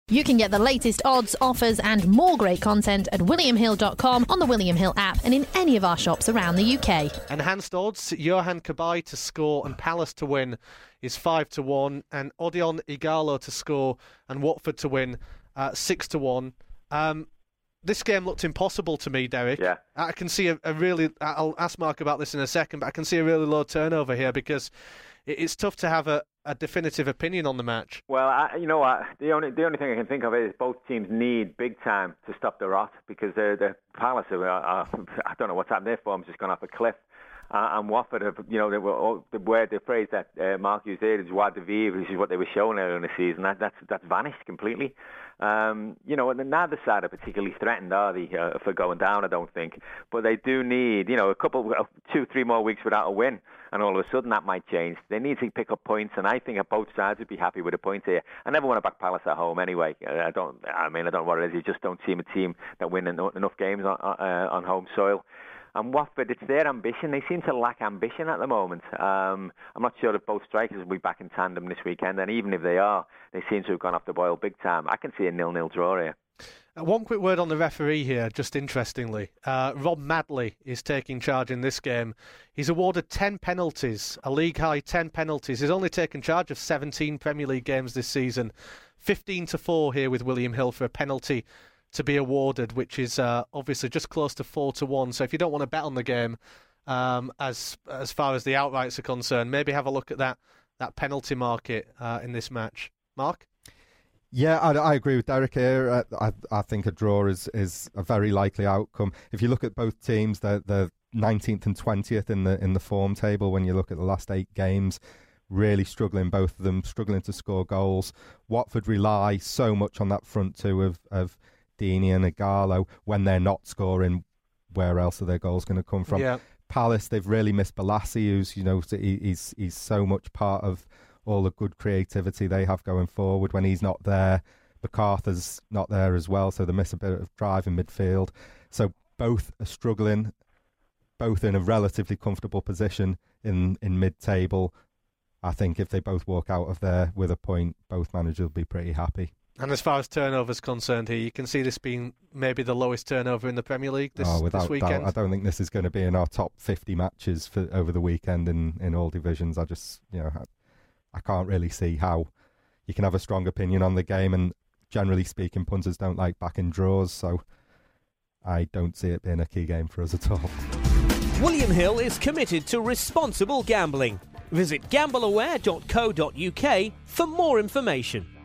You can get the latest odds, offers and more great content at williamhill.com, on the William Hill app and in any of our shops around the UK. Enhanced odds, Johan Cabaye to score and Palace to win is 5-1, and Odion Ighalo to score and Watford to win 6-1. This game looked impossible to me, Derek. Yeah. I can see a really... I'll ask Mark about this in a second, but I can see a really low turnover here because it's tough to have a definitive opinion on the match. Well, you know what? The only thing I can think of is both teams need big time to stop the rot, because the Palace are I don't know what's happened. Their form's just gone off a cliff. And Watford have, you know, the phrase that Mark used there is joie de vivre, which is what they were showing earlier in the season. That's vanished completely. You know, and neither side are particularly threatened, are they, for going down, I don't think. But they do need, you know, 2-3 more weeks without a win, and all of a sudden that might change. They need to pick up points, and I think both sides would be happy with a point here. I never want to back Palace at home anyway. I don't know what it is. You just don't seem a team that win enough games on home soil. And Watford, it's their ambition. They seem to lack ambition at the moment. I'm not sure if both strikers will be back in tandem this weekend, and even if they are, they seem to have gone off the boil big time. I can see a 0-0 draw here. One quick word on the referee here, just interestingly. Rob Madley is taking charge in this game. He's awarded 10 penalties, a league-high 10 penalties. He's only taken charge of 17 Premier League games this season. 15-4 here with William Hill for a penalty to be awarded, which is obviously just close to 4-1. So if you don't want to bet on the game, as far as the outrights are concerned, maybe have a look at that penalty market in this match. Mark? Yeah, I agree with Derek here. I think a draw is a very likely outcome. If you look at both teams, they're 19th and 20th in the form table. When you look at the last 8 games, really struggling, both of them struggling to score goals. Watford rely so much on that front two of Deeney and Ighalo. When they're not scoring, where else are their goals going to come from? Yeah. Palace, they've really missed Balassi, who's, you know, he's so much part of all the good creativity they have going forward. When he's not there, MacArthur's not there as well, so they miss a bit of drive in midfield. So both are struggling, both in a relatively comfortable position in mid-table. I think if they both walk out of there with a point, both managers will be pretty happy. And as far as turnover's concerned here, you can see this being maybe the lowest turnover in the Premier League this weekend. Doubt. I don't think this is going to be in our top 50 matches for over the weekend in all divisions. I can't really see how you can have a strong opinion on the game, and generally speaking, punters don't like backing draws, so I don't see it being a key game for us at all. William Hill is committed to responsible gambling. Visit gambleaware.co.uk for more information.